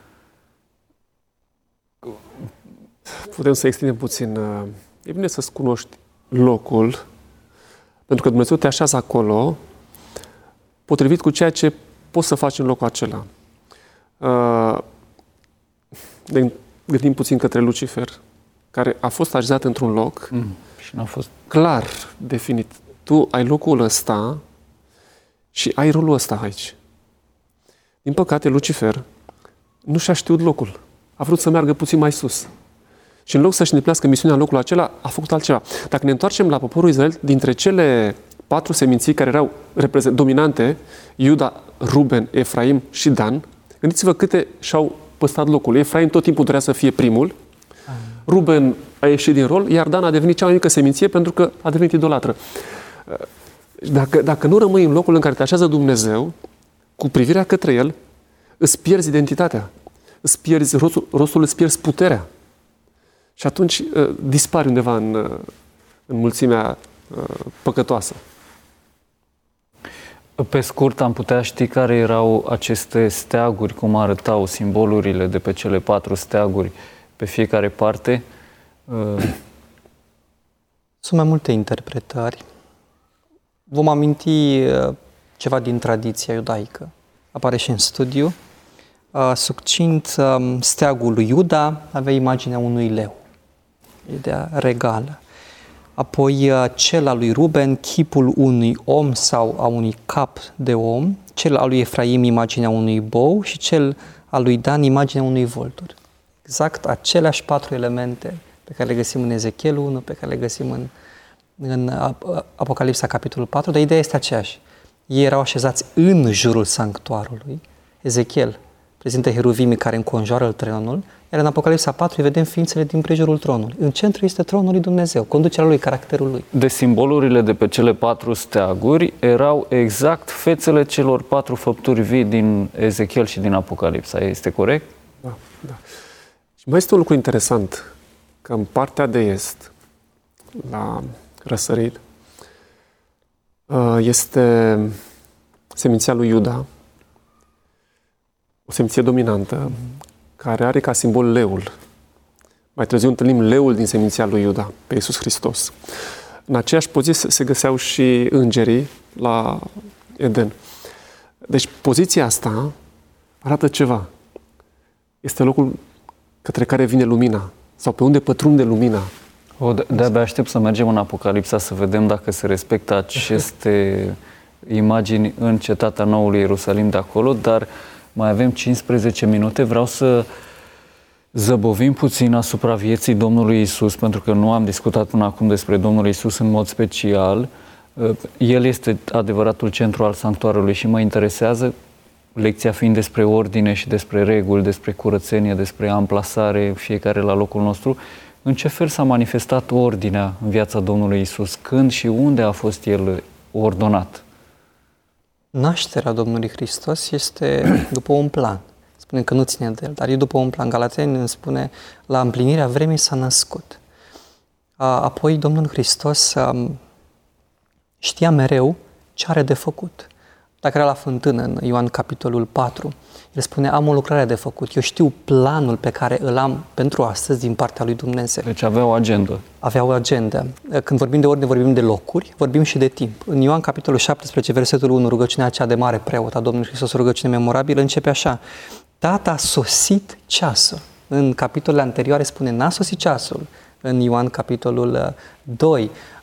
Putem să extindem puțin. E bine să-ți cunoști locul, pentru că Dumnezeu te așează acolo potrivit cu ceea ce poți să faci în locul acela. Ne gândim puțin către Lucifer, care a fost așezat într-un loc mm, și n-a fost clar definit. Tu ai locul ăsta și ai rolul ăsta aici. Din păcate, Lucifer nu și-a știut locul. A vrut să meargă puțin mai sus. Și în loc să-și îndeplinească misiunea în locul acela, a făcut altceva. Dacă ne întoarcem la poporul Israel, dintre cele patru seminții care erau dominante, Iuda, Ruben, Efraim și Dan, gândiți-vă câte și-au păstrat locul. Efraim tot timpul dorea să fie primul, Ruben a ieșit din rol, iar Dan a devenit cea mai mică seminție pentru că a devenit idolatră. Dacă, dacă nu rămâi în locul în care te așează Dumnezeu, cu privirea către El, îți pierzi identitatea, îți pierzi rostul, rostul îți pierzi puterea. Și atunci uh, dispari undeva în, uh, în mulțimea uh, păcătoasă. Pe scurt, am putea ști care erau aceste steaguri, cum arătau simbolurile de pe cele patru steaguri pe fiecare parte? Sunt mai multe interpretări. Vom aminti ceva din tradiția iudaică. Apare și în studiu. Succint, steagul lui Iuda avea imaginea unui leu. Ideea regală. Apoi cel al lui Ruben, chipul unui om sau a unui cap de om, cel al lui Efraim, imaginea unui bou și cel al lui Dan, imaginea unui vultur. Exact aceleași patru elemente pe care le găsim în Ezechiel unu, pe care le găsim în, în Apocalipsa capitolul patru, dar ideea este aceeași. Ei erau așezați în jurul sanctuarului. Ezechiel prezintă heruvimii care înconjoară tronul, iar în Apocalipsa patru îi vedem ființele din prejurul tronului. În centru este tronul lui Dumnezeu, conducerea lui, caracterul lui. De simbolurile de pe cele patru steaguri erau exact fețele celor patru făpturi vii din Ezechiel și din Apocalipsa. Este corect? Da, da. Și mai este un lucru interesant, că în partea de est, la răsărit, este seminția lui Iuda, o seminție dominantă, care are ca simbol leul. Mai târziu întâlnim leul din seminția lui Iuda, pe Iisus Hristos. În aceeași poziție se găseau și îngerii la Eden. Deci poziția asta arată ceva. Este locul către care vine lumina sau pe unde pătrunde lumina. O, de-abia aștept să mergem în Apocalipsa să vedem dacă se respectă aceste imagini în cetatea Noului Ierusalim de acolo, dar mai avem cincisprezece minute. Vreau să zăbovim puțin asupra vieții Domnului Iisus, pentru că nu am discutat până acum despre Domnul Iisus în mod special. El este adevăratul centru al sanctuarului și mă interesează, lecția fiind despre ordine și despre reguli, despre curățenie, despre amplasare, fiecare la locul nostru, în ce fel s-a manifestat ordinea în viața Domnului Iisus? Când și unde a fost El ordonat? Nașterea Domnului Hristos este după un plan. Spune că nu ține de El, dar e după un plan. Galateni îmi spune, la împlinirea vremii s-a născut. Apoi Domnul Hristos știa mereu ce are de făcut. Dacă era la fântână, în Ioan capitolul patru, el spune, am o lucrare de făcut. Eu știu planul pe care îl am pentru astăzi din partea lui Dumnezeu. Deci avea o agendă. Avea o agendă. Când vorbim de ordine, vorbim de locuri, vorbim și de timp. În Ioan capitolul șaptesprezece, versetul unu, rugăciunea cea de mare preot a Domnului Hristos, o rugăciune memorabilă, începe așa. Tată, a sosit ceasul. În capitolele anterioare spune, n-a sosit ceasul. În Ioan capitolul doi,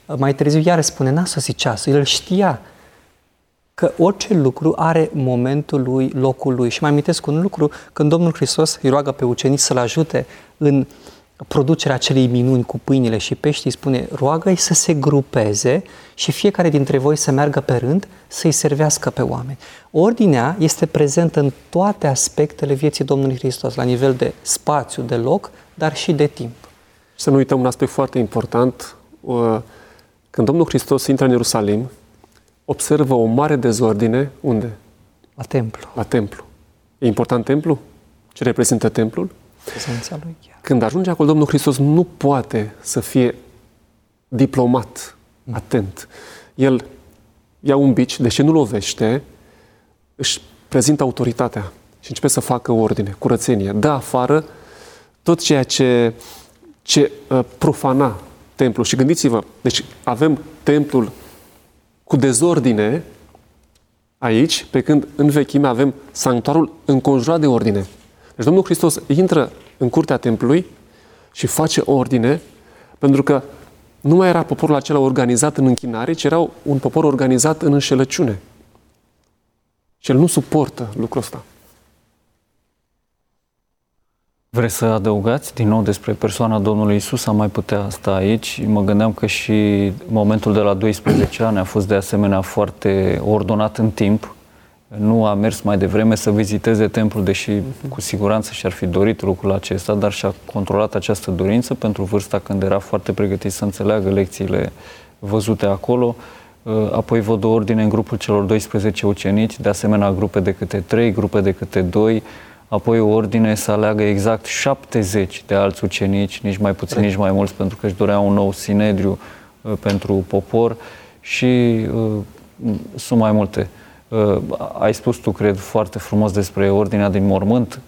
Mai târziu iar spune, n-a sosit ceasul. El știa că orice lucru are momentul lui, locul lui. Și mai amintesc un lucru, când Domnul Hristos îi roagă pe ucenici să-L ajute în producerea acelei minuni cu pâinile și pești, îi spune, roagă-i să se grupeze și fiecare dintre voi să meargă pe rând să-i servească pe oameni. Ordinea este prezentă în toate aspectele vieții Domnului Hristos, la nivel de spațiu, de loc, dar și de timp. Și să nu uităm un aspect foarte important. Când Domnul Hristos intră în Ierusalim, observă o mare dezordine. Unde? La templu. La templu. E important templu? Ce reprezintă templul? Prezența lui chiar. Când ajunge acolo, Domnul Hristos nu poate să fie diplomat, atent. El ia un bici, deși nu lovește, își prezintă autoritatea și începe să facă ordine, curățenie. Dă afară tot ceea ce, ce uh, profana templul. Și gândiți-vă, deci avem templul cu dezordine aici, pe când în vechime avem sanctuarul înconjurat de ordine. Deci Domnul Hristos intră în curtea templului și face ordine, pentru că nu mai era poporul acela organizat în închinare, ci era un popor organizat în înșelăciune. Și el nu suportă lucrul ăsta. Vreți să adăugați din nou despre persoana Domnului Iisus? Am mai putea sta aici. Mă gândeam că și momentul de la doisprezece ani a fost de asemenea foarte ordonat în timp. Nu a mers mai devreme să viziteze templul, deși cu siguranță și-ar fi dorit lucrul acesta, dar și-a controlat această dorință pentru vârsta când era foarte pregătit să înțeleagă lecțiile văzute acolo. Apoi văd o ordine în grupul celor doisprezece ucenici, de asemenea grupe de câte trei, grupe de câte doi, apoi o ordine să aleagă exact șaptezeci de alți ucenici, nici mai puțin, nici mai mulți, pentru că își dorea un nou sinedriu pentru popor și uh, sunt mai multe. Uh, ai spus tu, cred, foarte frumos despre ordinea din mormânt.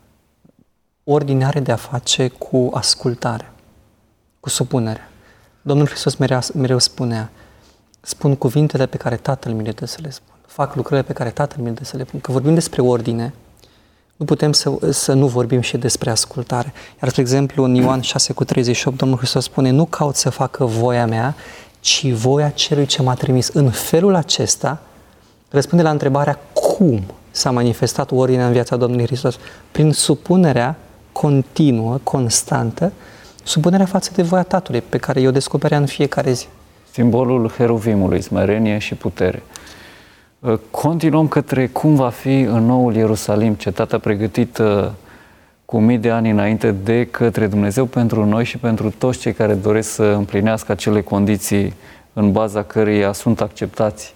Ordinea are de-a face cu ascultare, cu supunere. Domnul Hristos mereu, mereu spunea, spun cuvintele pe care Tatăl mi le dă să le spun, fac lucrurile pe care Tatăl mi le dă să le spun. Că vorbim despre ordine, nu putem să, să nu vorbim și despre ascultare. Iar, spre exemplu, în Ioan șase cu treizeci și opt, Domnul Hristos spune, nu caut să facă voia mea, ci voia celui ce m-a trimis. În felul acesta, răspunde la întrebarea cum s-a manifestat ordinea în viața Domnului Hristos. Prin supunerea continuă, constantă, supunerea față de voia Tatălui, pe care eu descoperea în fiecare zi. Simbolul heruvimului, smerenie și putere. Continuăm către cum va fi în noul Ierusalim, cetatea pregătită cu mii de ani înainte de către Dumnezeu pentru noi și pentru toți cei care doresc să împlinească acele condiții în baza căreia sunt acceptați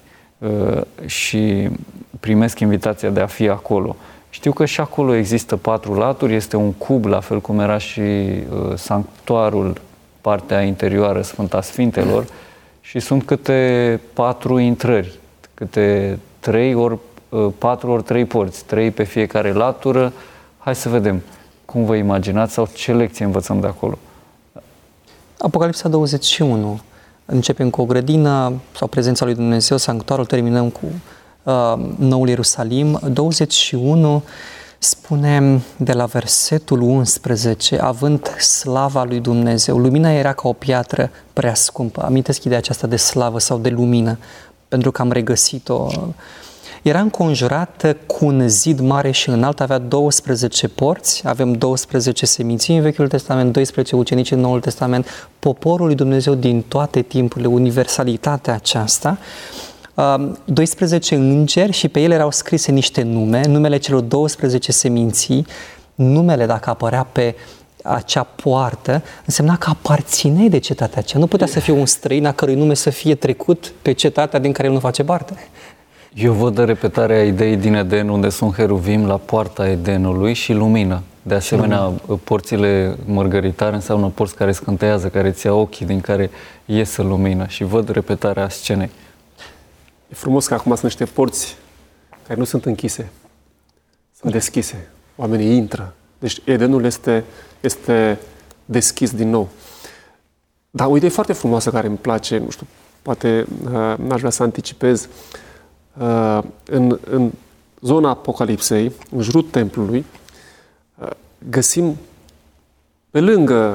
și primesc invitația de a fi acolo. Știu că și acolo există patru laturi, este un cub, la fel cum era și sanctuarul, partea interioară, Sfânta Sfintelor, și sunt câte patru intrări, câte trei ori, patru ori trei porți, trei pe fiecare latură. Hai să vedem cum vă imaginați sau ce lecție învățăm de acolo. Apocalipsa douăzeci și unu. Începem cu o grădină sau prezența lui Dumnezeu, sanctuarul, terminăm cu uh, noul Ierusalim. douăzeci și unu spune de la versetul unsprezece, având slava lui Dumnezeu, lumina era ca o piatră prea scumpă. Amintesc ideea aceasta de slavă sau de lumină, pentru că am regăsit-o. Era înconjurată cu un zid mare și înalt, avea douăsprezece porți, avem douăsprezece seminții în Vechiul Testament, doisprezece ucenici în Noul Testament, poporul lui Dumnezeu din toate timpurile, universalitatea aceasta, doisprezece îngeri și pe ele erau scrise niște nume, numele celor douăsprezece seminții, numele dacă apărea pe acea poartă, însemna că aparțineai de cetatea aceea. Nu putea să fie un străin a cărui nume să fie trecut pe cetatea din care el nu face parte. Eu văd repetarea ideii din Eden, unde sunt heruvim la poarta Edenului și lumină. De asemenea, lumină. Porțile mărgăritare înseamnă porți care scânteiază, care ți iau ochii, din care iese lumină. Și văd repetarea scenei. E frumos că acum sunt niște porți care nu sunt închise, sunt deschise. Oamenii intră. Deci Edenul este, este deschis din nou. Dar o idee foarte frumoasă care îmi place, nu știu, poate uh, n-aș vrea să anticipez, uh, în, în zona Apocalipsei, în jurul templului, uh, găsim pe lângă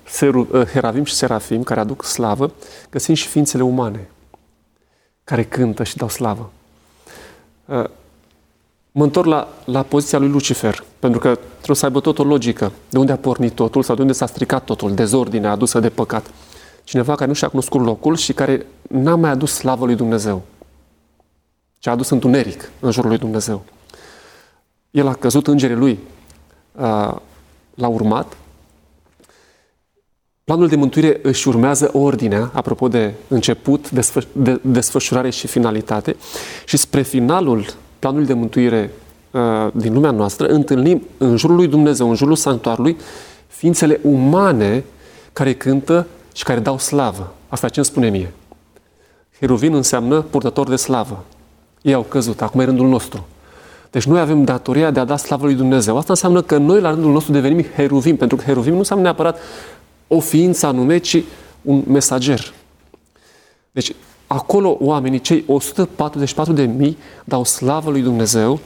Heravim și Serafim, care aduc slavă, găsim și ființele umane, care cântă și dau slavă. Mă întorc la, la poziția lui Lucifer, pentru că trebuie să aibă tot o logică. De unde a pornit totul sau de unde s-a stricat totul, dezordinea adusă de păcat. Cineva care nu și-a cunoscut locul și care n-a mai adus slavă lui Dumnezeu, ci a adus întuneric în jurul lui Dumnezeu. El a căzut, îngerii lui l-a urmat. Planul de mântuire își urmează ordinea, apropo de început, desfă, de, desfășurare și finalitate, și spre finalul planului de mântuire uh, din lumea noastră, întâlnim în jurul lui Dumnezeu, în jurul sanctuarului, ființele umane care cântă și care dau slavă. Asta ce îmi spune mie? Heruvin înseamnă purtător de slavă. Ei au căzut, acum e rândul nostru. Deci noi avem datoria de a da slavă lui Dumnezeu. Asta înseamnă că noi la rândul nostru devenim heruvim, pentru că heruvim nu înseamnă neapărat o ființă anume, ci un mesager. Deci acolo oamenii, cei o sută patruzeci și patru de mii, dau slavă lui Dumnezeu,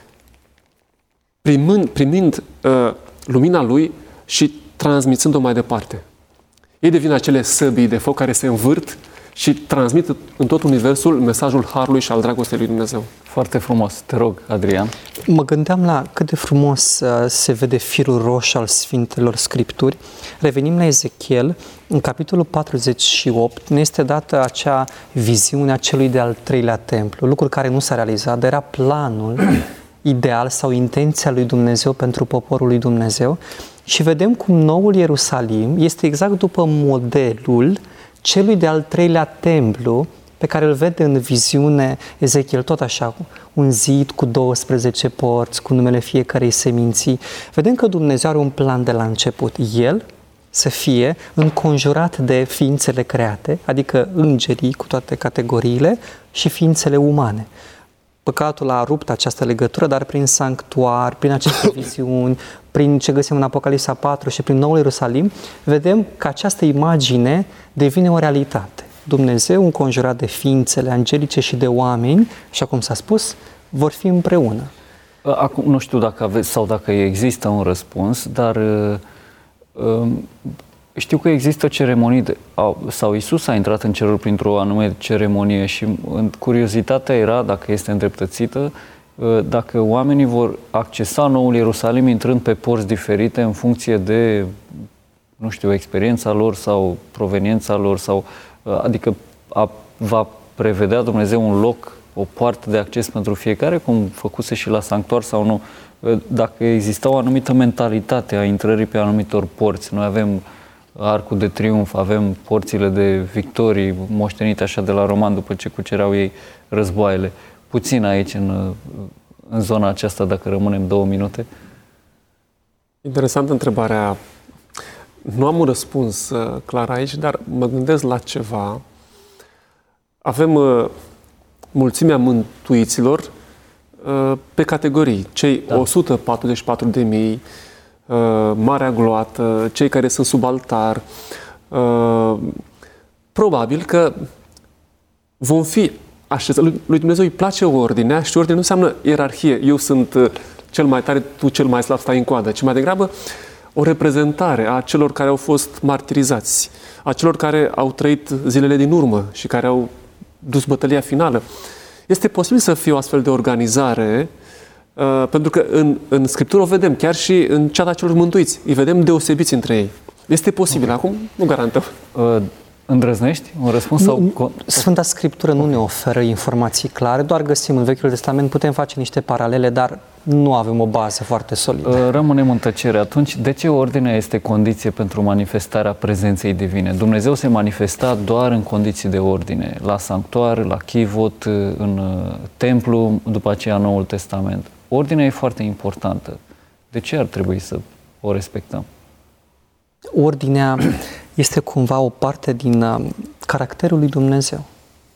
primind, primind uh, lumina Lui și transmițând-o mai departe. Ei devin acele săbii de foc care se învârt și transmit în tot universul mesajul harului și al dragostei lui Dumnezeu. Foarte frumos. Te rog, Adrian. Mă gândeam la cât de frumos uh, se vede firul roșu al Sfintelor Scripturi. Revenim la Ezechiel, în capitolul patruzeci și opt, ne este dată acea viziune a celui de-al treilea templu, lucru care nu s-a realizat, dar era planul ideal sau intenția lui Dumnezeu pentru poporul lui Dumnezeu. Și vedem cum noul Ierusalim este exact după modelul celui de-al treilea templu pe care îl vede în viziune Ezechiel, tot așa, un zid cu douăsprezece porți, cu numele fiecarei seminții. Vedem că Dumnezeu are un plan de la început. El să fie înconjurat de ființele create, adică îngerii cu toate categoriile și ființele umane. Păcatul a rupt această legătură, dar prin sanctuar, prin aceste viziuni, prin ce găsim în Apocalipsa patru și prin Noul Ierusalim, vedem că această imagine devine o realitate. Dumnezeu, înconjurat de ființele angelice și de oameni, așa cum s-a spus, vor fi împreună. Acum, nu știu dacă aveți sau dacă există un răspuns, dar știu că există ceremonii, de, sau Iisus a intrat în cerul printr-o anume ceremonie și curiozitatea era, dacă este îndreptățită, dacă oamenii vor accesa Noul Ierusalim intrând pe porți diferite în funcție de, nu știu, experiența lor sau proveniența lor, sau, adică a, va prevedea Dumnezeu un loc, o poartă de acces pentru fiecare, cum făcuse și la sanctuar sau nu. Dacă exista o anumită mentalitate a intrării pe anumitor porți, noi avem Arcul de Triunf, avem porțile de victorii moștenite așa de la roman după ce cucereau ei războaiele. Puțin aici, în, în zona aceasta, dacă rămânem două minute. Interesantă întrebarea. Nu am un răspuns uh, clar aici, dar mă gândesc la ceva. Avem uh, mulțimea mântuiților uh, pe categorii. Cei da. o sută patruzeci și patru de mii, uh, Marea Gloată, cei care sunt sub altar. Uh, probabil că vom fi așezați. Lui Dumnezeu îi place ordinea și ordinea nu înseamnă ierarhie. Eu sunt uh, cel mai tare, tu cel mai slab, stai în coadă, ci mai degrabă o reprezentare a celor care au fost martirizați, a celor care au trăit zilele din urmă și care au dus bătălia finală. Este posibil să fie o astfel de organizare, uh, pentru că în, în Scriptură o vedem, chiar și în ceata celor mântuiți. Îi vedem deosebiți între ei. Este posibil, okay. Acum nu garantăm. Uh, îndrăznești un răspuns? Nu, sau... Sfânta Scriptură nu ne oferă informații clare, doar găsim în Vechiul Testament, putem face niște paralele, dar nu avem o bază foarte solidă. Rămânem în tăcere. Atunci, de ce ordinea este condiție pentru manifestarea prezenței divine? Dumnezeu se manifesta doar în condiții de ordine, la sanctuar, la chivot, în templu, după aceea Noul Testament. Ordinea e foarte importantă. De ce ar trebui să o respectăm? Ordinea este cumva o parte din caracterul lui Dumnezeu.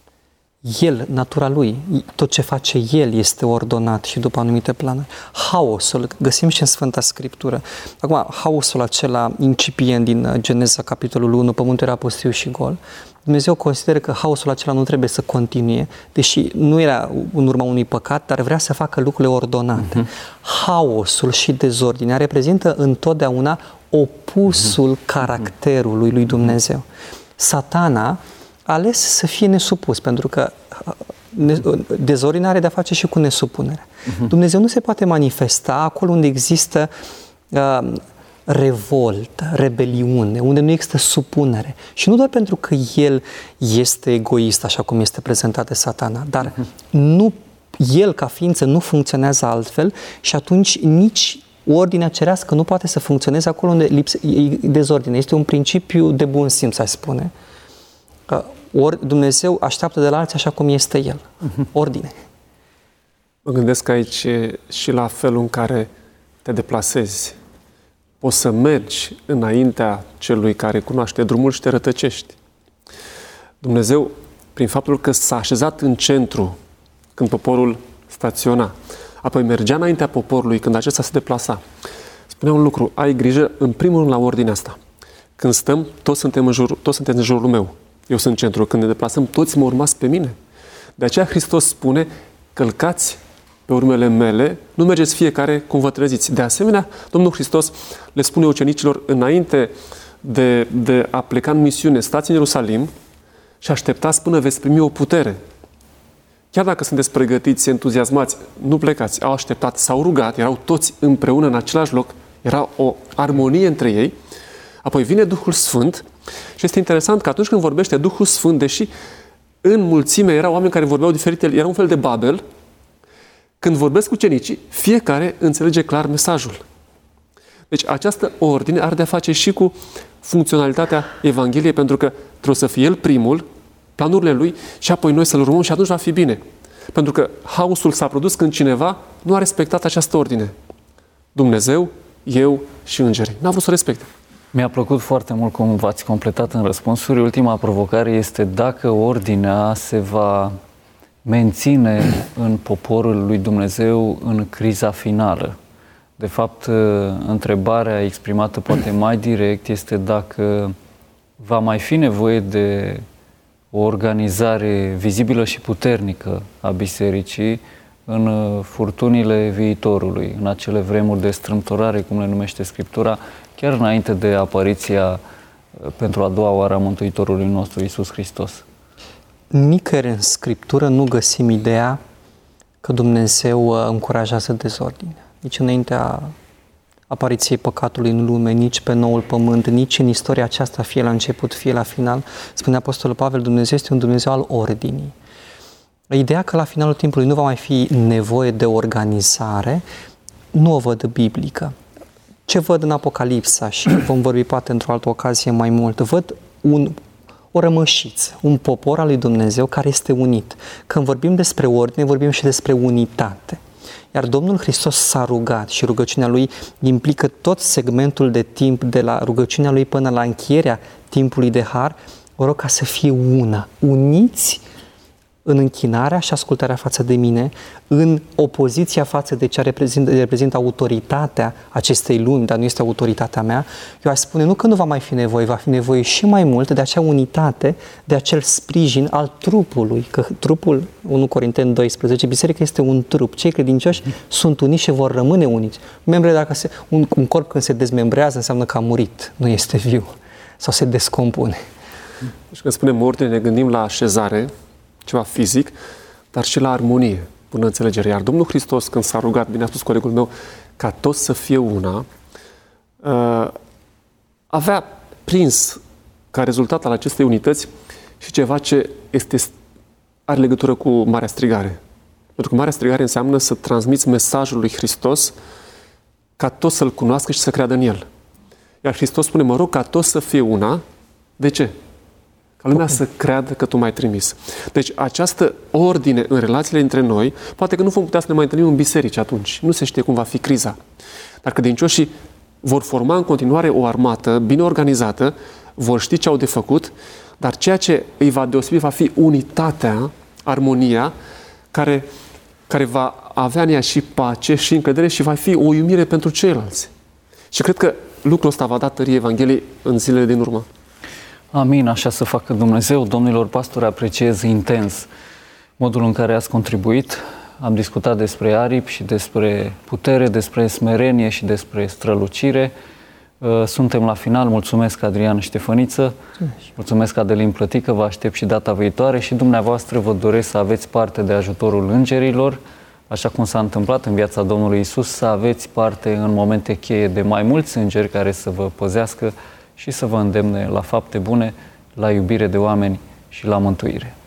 El, natura lui, tot ce face El este ordonat și după anumite planuri. Haosul, găsim și în Sfânta Scriptură. Acum, haosul acela incipient din Geneza, capitolul unu, pământul era pustiu și gol, Dumnezeu consideră că haosul acela nu trebuie să continue, deși nu era în urma unui păcat, dar vrea să facă lucrurile ordonate. Uh-huh. Haosul și dezordinea reprezintă întotdeauna opusul caracterului lui Dumnezeu. Satana a ales să fie nesupus, pentru că dezordinea are de-a face și cu nesupunerea. Uh-huh. Dumnezeu nu se poate manifesta acolo unde există uh, revoltă, rebeliune, unde nu există supunere. Și nu doar pentru că El este egoist, așa cum este prezentat de Satana, dar uh-huh. nu, El ca ființă nu funcționează altfel și atunci nici ordinea cerească nu poate să funcționeze acolo unde lipse, e dezordine. Este un principiu de bun simț, aș spune. Ori Dumnezeu așteaptă de la alții așa cum este El. Ordine. Mă gândesc aici și la felul în care te deplasezi. Poți să mergi înaintea celui care cunoaște drumul și te rătăcești. Dumnezeu, prin faptul că s-a așezat în centru când poporul staționa, apoi mergea înaintea poporului când acesta se deplasa, spunea un lucru: ai grijă în primul rând la ordinea asta. Când stăm, toți suntem în jurul, toți sunteți în jurul meu. Eu sunt centru. Când ne deplasăm, toți mă urmați pe mine. De aceea Hristos spune: călcați pe urmele mele, nu mergeți fiecare cum vă treziți. De asemenea, Domnul Hristos le spune ucenicilor înainte de, de a pleca în misiune: stați în Ierusalim și așteptați până veți primi o putere. Chiar dacă sunteți pregătiți, entuziasmați, nu plecați. Au așteptat, s-au rugat, erau toți împreună în același loc, era o armonie între ei. Apoi vine Duhul Sfânt și este interesant că atunci când vorbește Duhul Sfânt, deși în mulțime erau oameni care vorbeau diferite, era un fel de Babel, când vorbesc cu ucenicii, fiecare înțelege clar mesajul. Deci această ordine are de-a face și cu funcționalitatea Evangheliei, pentru că trebuie să fie El primul, planurile Lui, și apoi noi să-L urmăm și atunci va fi bine. Pentru că haosul s-a produs când cineva nu a respectat această ordine. Dumnezeu, eu și îngerii. N-a vrut să respecte. Mi-a plăcut foarte mult cum v-ați completat în răspunsuri. Ultima provocare este dacă ordinea se va menține în poporul lui Dumnezeu în criza finală. De fapt, întrebarea exprimată poate mai direct este dacă va mai fi nevoie de o organizare vizibilă și puternică a bisericii în furtunile viitorului, în acele vremuri de strâmtorare, cum le numește Scriptura, chiar înainte de apariția pentru a doua oară a Mântuitorului nostru, Iisus Hristos. Nicăieri în Scriptură nu găsim ideea că Dumnezeu încurajează dezordinea. Nici înaintea apariției păcatului în lume, nici pe noul pământ, nici în istoria aceasta, fie la început, fie la final. Spune Apostolul Pavel, Dumnezeu este un Dumnezeu al ordinii. Ideea că la finalul timpului nu va mai fi nevoie de organizare, nu o văd biblică. Ce văd în Apocalipsa, și vom vorbi poate într-o altă ocazie mai mult, văd un, o rămășiță, un popor al lui Dumnezeu care este unit. Când vorbim despre ordine, vorbim și despre unitate. Iar Domnul Hristos s-a rugat și rugăciunea Lui implică tot segmentul de timp de la rugăciunea Lui până la încheierea timpului de har. O rog ca să fie una, uniți în închinarea și ascultarea față de mine, în opoziția față de ce reprezintă, reprezintă autoritatea acestei lumi, dar nu este autoritatea mea. Eu aș spune nu că nu va mai fi nevoie, va fi nevoie și mai mult de acea unitate, de acel sprijin al trupului, că trupul, unu Corinteni doisprezece, biserica este un trup. Cei credincioși mm. sunt uniți și vor rămâne uniți. Membrele, dacă se, un, un corp când se dezmembrează, înseamnă că a murit, nu este viu sau se descompune. Deci când spunem ordine, ne gândim la așezare, ceva fizic, dar și la armonie, până înțelegere. Iar Domnul Hristos, când s-a rugat, bine a spus colegul meu, ca toți să fie una, avea prins ca rezultat al acestei unități și ceva ce este, are legătură cu Marea Strigare. Pentru că Marea Strigare înseamnă să transmiți mesajul lui Hristos ca toți să-L cunoască și să creadă în El. Iar Hristos spune, mă rog ca toți să fie una. De ce? Ca lumea să creadă că Tu m-ai trimis. Deci această ordine în relațiile între noi, poate că nu vom putea să ne mai întâlnim în biserici atunci. Nu se știe cum va fi criza. Dar credincioșii vor forma în continuare o armată bine organizată, vor ști ce au de făcut, dar ceea ce îi va deosebi va fi unitatea, armonia, care, care va avea în ea și pace și încredere și va fi o iubire pentru ceilalți. Și cred că lucrul ăsta va da tărie Evangheliei în zilele din urmă. Amin, așa să facă Dumnezeu. Domnilor pastori, apreciez intens modul în care ați contribuit. Am discutat despre aripi și despre putere, despre smerenie și despre strălucire. Suntem la final. Mulțumesc, Adrian Ștefăniță. Mulțumesc, Adelin Plătică. Vă aștept și data viitoare și dumneavoastră vă doresc să aveți parte de ajutorul îngerilor, așa cum s-a întâmplat în viața Domnului Isus, să aveți parte în momente cheie de mai mulți îngeri care să vă păzească și să vă îndemne la fapte bune, la iubire de oameni și la mântuire.